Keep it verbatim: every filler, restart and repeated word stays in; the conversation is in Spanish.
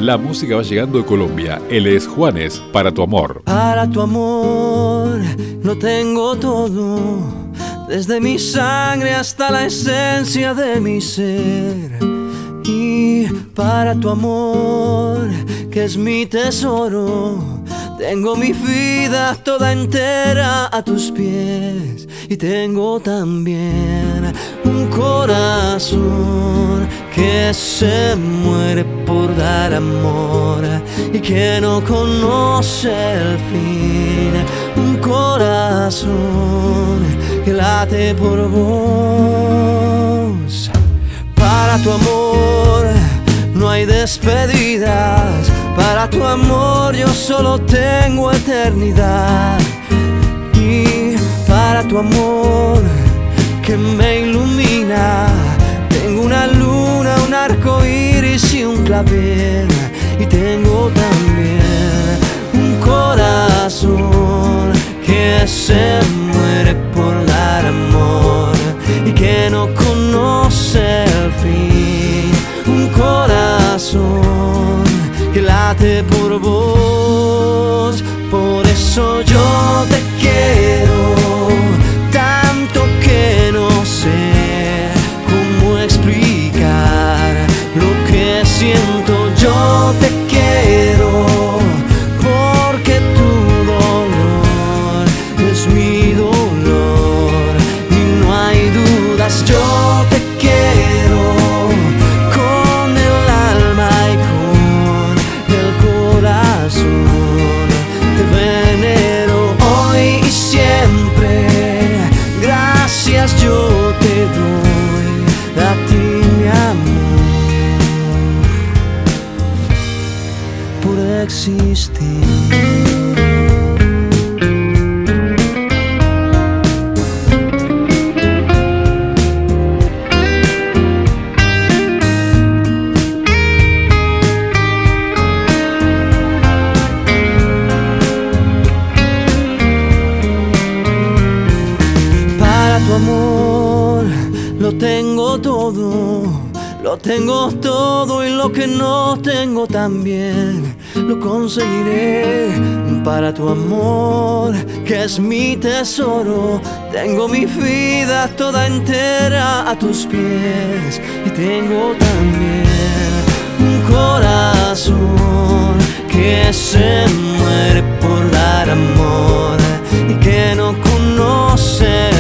La música va llegando de Colombia. Él es Juanes, Para tu amor. Para tu amor lo tengo todo, desde mi sangre hasta la esencia de mi ser. Y para tu amor, que es mi tesoro, tengo mi vida toda entera a tus pies. Y tengo también un corazón que se muere por dar amor y que no conoce el fin. Un corazón que late por vos. Para tu amor no hay despedidas. Para tu amor yo solo tengo eternidad. Y para tu amor que me ilumina, tengo una luna, un arco iris y un clavel. Y tengo también un corazón que se muere por dar amor y que no conoce el fin. Un corazón que late por vos. Por eso yo te quiero tanto que no sé cómo explicar lo que siento. Yo te quiero porque tu dolor es mi dolor y no hay dudas. Yo te quiero con el alma y con el corazón. Te venero hoy y siempre. Gracias yo te doy a ti, mi amor, por existir. Tu amor lo tengo todo, lo tengo todo y lo que no tengo también lo conseguiré. Para tu amor, que es mi tesoro, tengo mi vida toda entera a tus pies. Y tengo también un corazón que se muere por dar amor y que no conoce